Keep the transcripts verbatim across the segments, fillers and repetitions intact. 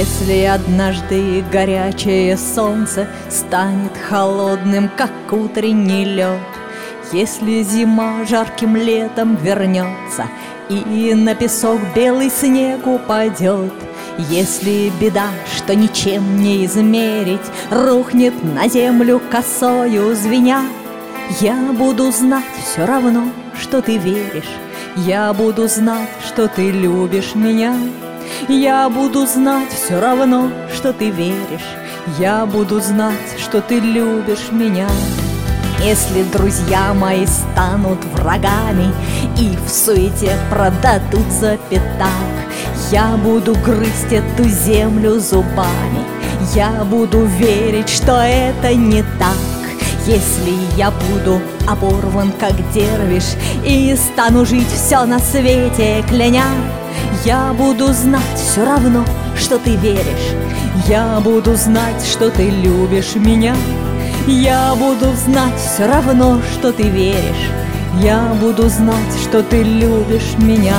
Если однажды горячее солнце станет холодным, как утренний лед, если зима жарким летом вернется и на песок белый снег упадет, если беда, что ничем не измерить, рухнет на землю косою звеня, я буду знать все равно, что ты веришь, я буду знать, что ты любишь меня. Я буду знать все равно, что ты веришь, я буду знать, что ты любишь меня. Если друзья мои станут врагами и в суете продадут за пятак, я буду грызть эту землю зубами, я буду верить, что это не так. Если я буду оборван, как дервиш, и стану жить все на свете, кляня, я буду знать все равно, что ты веришь, я буду знать, что ты любишь меня. Я буду знать все равно, что ты веришь, я буду знать, что ты любишь меня.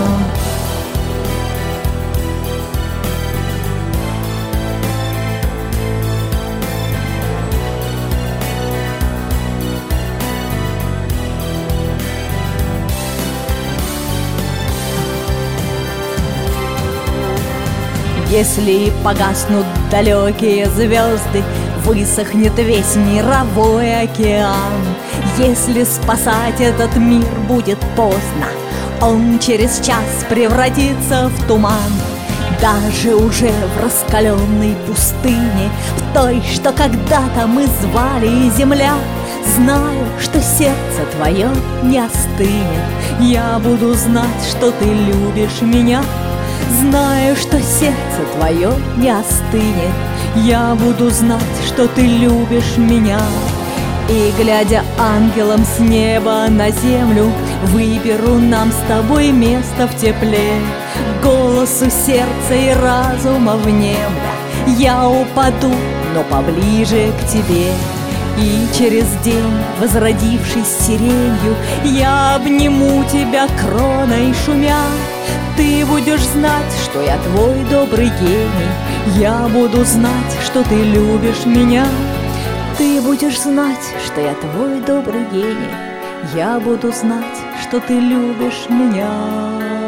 Если погаснут далекие звезды, высохнет весь мировой океан, если спасать этот мир будет поздно, он через час превратится в туман. Даже уже в раскаленной пустыне, в той, что когда-то мы звали Земля, знаю, что сердце твое не остынет, я буду знать, что ты любишь меня. Знаю, что сердце твое не остынет, я буду знать, что ты любишь меня. И, глядя ангелом с неба на землю, выберу нам с тобой место в тепле. Голосу сердца и разума внемля, я упаду, но поближе к тебе. И через день, возродившись сиренью, я обниму тебя кроной шумя. Ты будешь знать, что я твой добрый гений, я буду знать, что ты любишь меня. Ты будешь знать, что я твой добрый гений, я буду знать, что ты любишь меня.